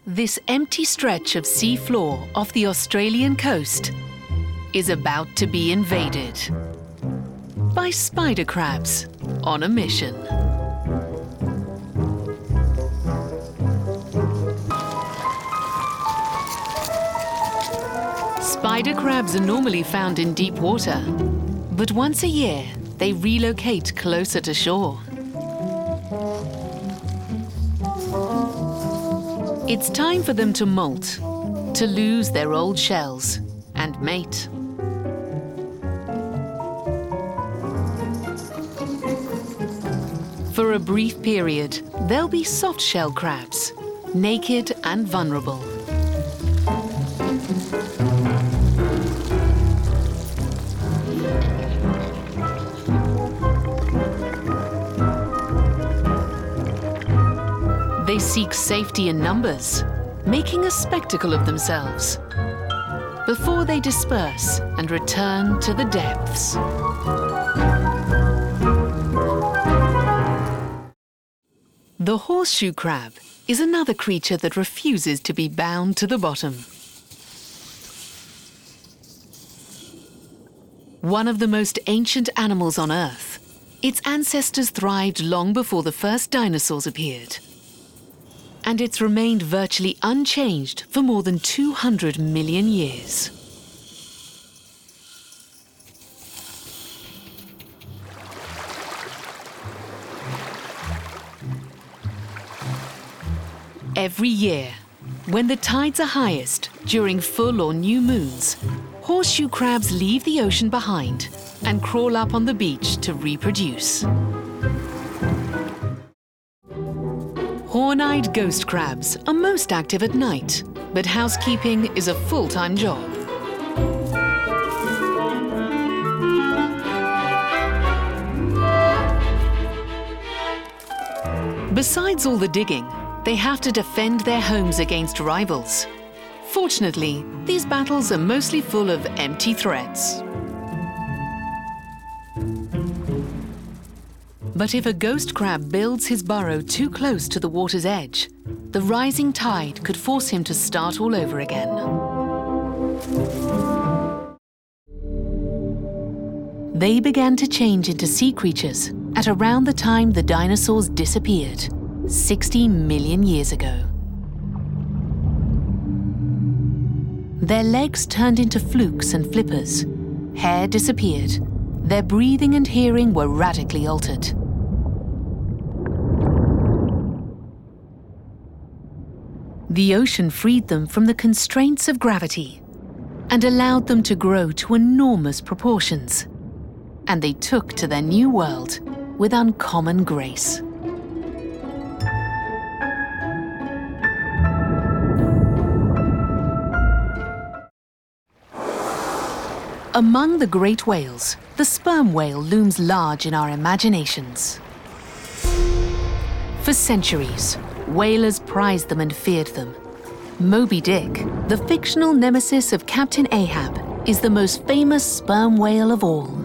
This empty stretch of sea floor off the Australian coast is about to be invaded by spider crabs on a mission. Spider crabs are normally found in deep water, but once a year they relocate closer to shore. It's time for them to molt, to lose their old shells and mate. For a brief period, they'll be soft-shell crabs, naked and vulnerable. They seek safety in numbers, making a spectacle of themselves, before they disperse and return to the depths. The horseshoe crab is another creature that refuses to be bound to the bottom. One of the most ancient animals on Earth, its ancestors thrived long before the first dinosaurs appeared. And it's remained virtually unchanged for more than 200 million years. Every year, when the tides are highest during full or new moons, horseshoe crabs leave the ocean behind and crawl up on the beach to reproduce. Horn-eyed ghost crabs are most active at night, but housekeeping is a full-time job. Besides all the digging, they have to defend their homes against rivals. Fortunately, these battles are mostly full of empty threats. But if a ghost crab builds his burrow too close to the water's edge, the rising tide could force him to start all over again. They began to change into sea creatures at around the time the dinosaurs disappeared, 60 million years ago. Their legs turned into flukes and flippers, hair disappeared, their breathing and hearing were radically altered. The ocean freed them from the constraints of gravity and allowed them to grow to enormous proportions. And they took to their new world with uncommon grace. Among the great whales, the sperm whale looms large in our imaginations. For centuries, whalers prized them and feared them. Moby Dick, the fictional nemesis of Captain Ahab, is the most famous sperm whale of all.